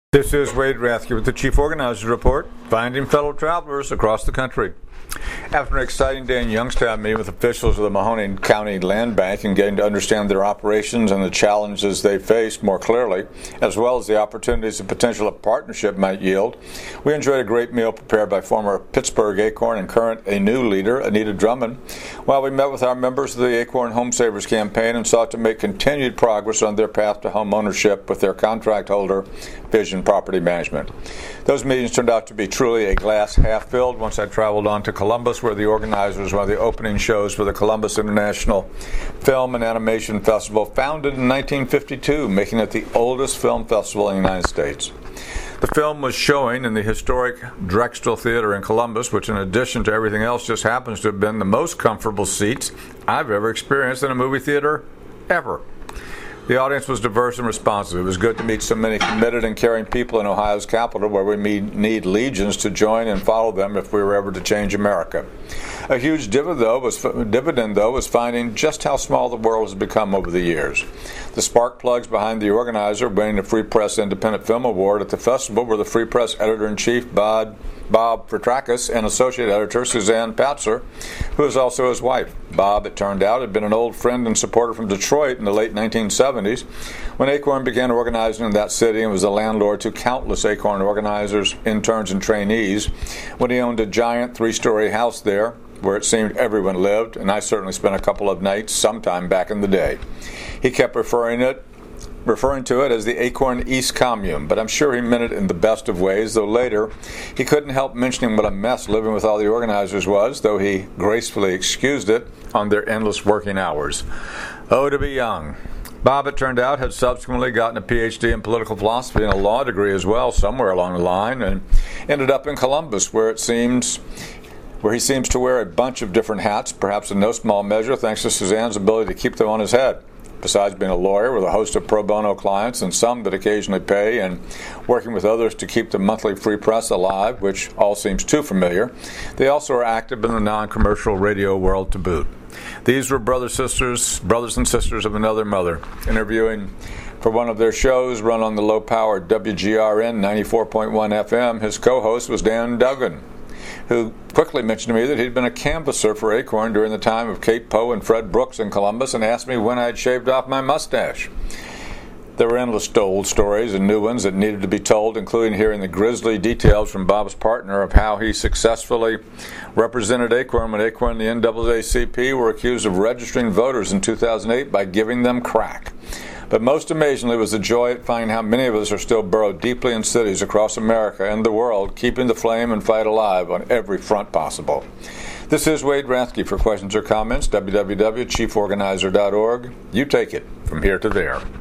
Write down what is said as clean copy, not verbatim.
This is Wade Rathke with the Chief Organizers Report, finding fellow travelers across the country. After an exciting day in Youngstown meeting with officials of the Mahoning County Land Bank and getting to understand their operations and the challenges they face more clearly, as well as the opportunities and potential a partnership might yield, we enjoyed a great meal prepared by former Pittsburgh Acorn and current A New leader, Anita Drummond, while we met with our members of the Acorn Home Savers Campaign and sought to make continued progress on their path to home ownership with their contract holder, Vision Property Management. Those meetings turned out to be truly a glass half filled once I traveled on to Columbus, where the organizers one of the opening shows for the Columbus International Film and Animation Festival, founded in 1952, making it the oldest film festival in the United States. The film was showing in the historic Drexel Theater in Columbus, which in addition to everything else just happens to have been the most comfortable seats I've ever experienced in a movie theater ever. The audience was diverse and responsive. It was good to meet so many committed and caring people in Ohio's capital, where we need legions to join and follow them if we were ever to change America. A huge dividend, though, was finding just how small the world has become over the years. The spark plugs behind the organizer winning the Free Press Independent Film Award at the festival were the Free Press Editor-in-Chief, Bob Petrakis, and Associate Editor Suzanne Patzer, who is also his wife. Bob, it turned out, had been an old friend and supporter from Detroit in the late 1970s when Acorn began organizing in that city and was the landlord to countless Acorn organizers, interns, and trainees when he owned a giant 3-story house there where it seemed everyone lived, and I certainly spent a couple of nights sometime back in the day. He kept referring to it as the Acorn East Commune, but I'm sure he meant it in the best of ways, though later he couldn't help mentioning what a mess living with all the organizers was, though he gracefully excused it on their endless working hours. Oh, to be young. Bob, it turned out, had subsequently gotten a Ph.D. in political philosophy and a law degree as well somewhere along the line, and ended up in Columbus, where he seems to wear a bunch of different hats, perhaps in no small measure thanks to Suzanne's ability to keep them on his head. Besides being a lawyer with a host of pro bono clients and some that occasionally pay, and working with others to keep the monthly Free Press alive, which all seems too familiar, they also are active in the non-commercial radio world to boot. These were brothers and sisters of another mother, interviewing for one of their shows run on the low-powered WGRN 94.1 FM. His co-host was Dan Duggan, who quickly mentioned to me that he'd been a canvasser for Acorn during the time of Kate Poe and Fred Brooks in Columbus, and asked me when I'd shaved off my mustache. There were endless old stories and new ones that needed to be told, including hearing the grisly details from Bob's partner of how he successfully represented Acorn when Acorn and the NAACP were accused of registering voters in 2008 by giving them crack. But most amazingly was the joy at finding how many of us are still burrowed deeply in cities across America and the world, keeping the flame and fight alive on every front possible. This is Wade Rathke. For questions or comments, www.chieforganizer.org. You take it from here to there.